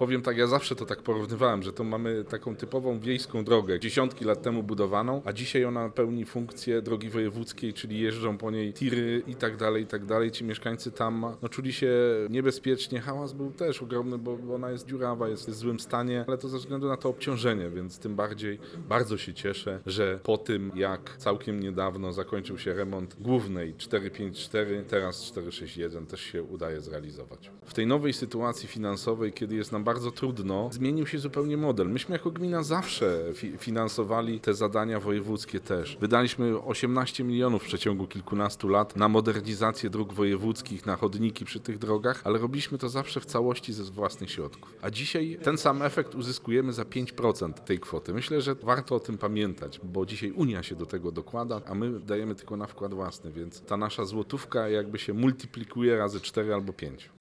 powiem tak, ja zawsze to tak porównywałem, że to mamy taką typową wiejską drogę, dziesiątki lat temu budowaną, a dzisiaj ona pełni funkcję drogi wojewódzkiej, czyli jeżdżą po niej tiry i tak dalej, i tak dalej. Ci mieszkańcy tam czuli się niebezpiecznie, hałas był też ogromny, bo ona jest dziurawa, jest w złym stanie, ale to ze względu na to obciążenie, więc tym bardziej bardzo się cieszę, że po tym, jak całkiem niedawno zakończył się remont głównej 454, teraz 461 też się udaje zrealizować. W tej nowej sytuacji finansowej, kiedy jest nam bardzo trudno, zmienił się zupełnie model. Myśmy jako gmina zawsze finansowali te zadania wojewódzkie też. Wydaliśmy 18 milionów w przeciągu kilkunastu lat na modernizację dróg wojewódzkich, na chodniki przy tych drogach, ale robiliśmy to zawsze w całości ze własnych środków. A dzisiaj ten sam efekt uzyskujemy za 5% tej kwoty. Myślę, że warto o tym pamiętać, bo dzisiaj Unia się do tego dokłada, a my dajemy tylko na wkład własny, więc ta nasza złotówka jakby się multiplikuje razy 4 albo 5.